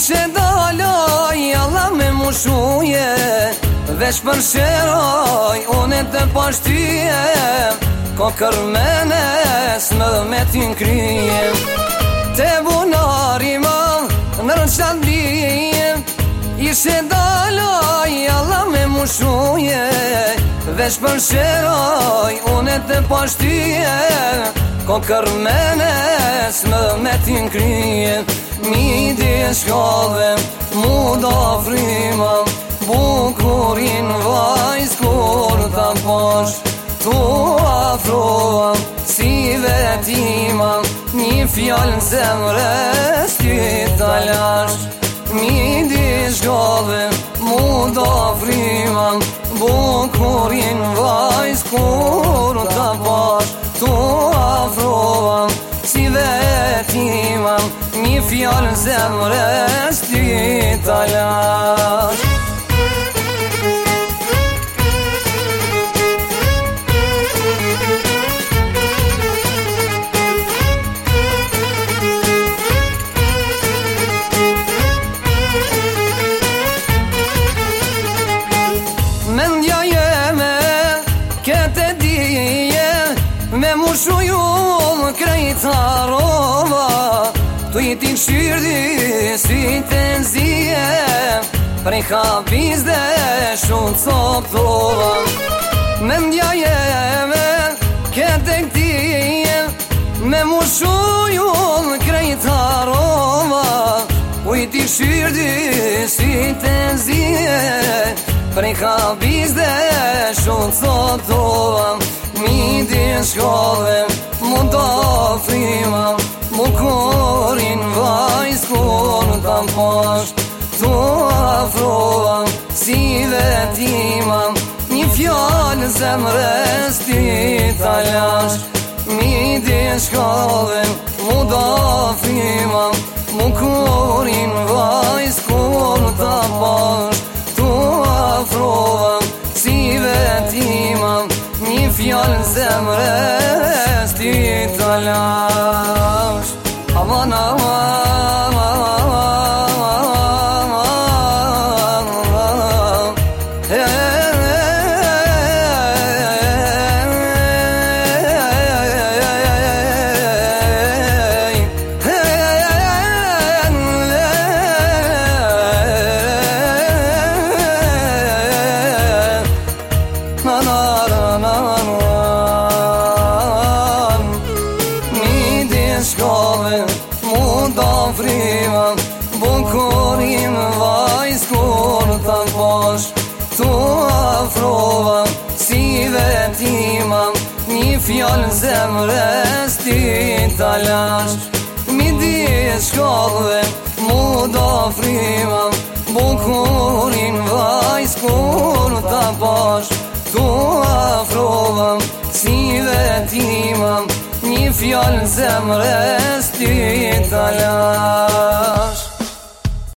Ishe daloj, Allah me mushuje, veç për sheroj, unë të pashtyje, ko kërmenes më me t'in kryje. Te bunari më në rëqat lije, ishe daloj, Allah me mushuje, veç për sheroj, unë të pashtyje, ko kërmenes më me t'in kryje. Midi shkallve, mu da frima, bukurin vajz kur ta pash. Tu afrova, si vetima, një fjallë në zemres ty ta lash. Midi shkallve, mu da frima, bukurin vajz kur ta pash. Tu afrova, si vetima, një fjallë në zemres ty ta lash. Mendja jeme, këtë dije, me mushu ju më krejt harova. Tu i ti shyrdi si të nëzije, prej habis dhe shumë coptova. Mendja jeme, këtë këtije, me mushu ju më krejt harova. Tu i ti shyrdi si të nëzije, prej habis dhe shumë coptova. Midi shkallve, mu do frima, mu korin vajz kur ta pash. Tu afrova, si vetima, një fjallë zemres ty ta lash. Midi shkallve, mu do frima, mu korin vajz kur ta pash. Tu afrova, si vetima, një fjallë zemres ty ta lash. Aman, aman, shkove, mu da frima, bukurin vajz kur ta pash. Tu afrova, si vetima, një fjallë zemres ty ta lash. Midi shkove, mu da frima, bukurin vajz kur ta pash. Tu afrova, si vetima, një fjallë zemres ty ta lash.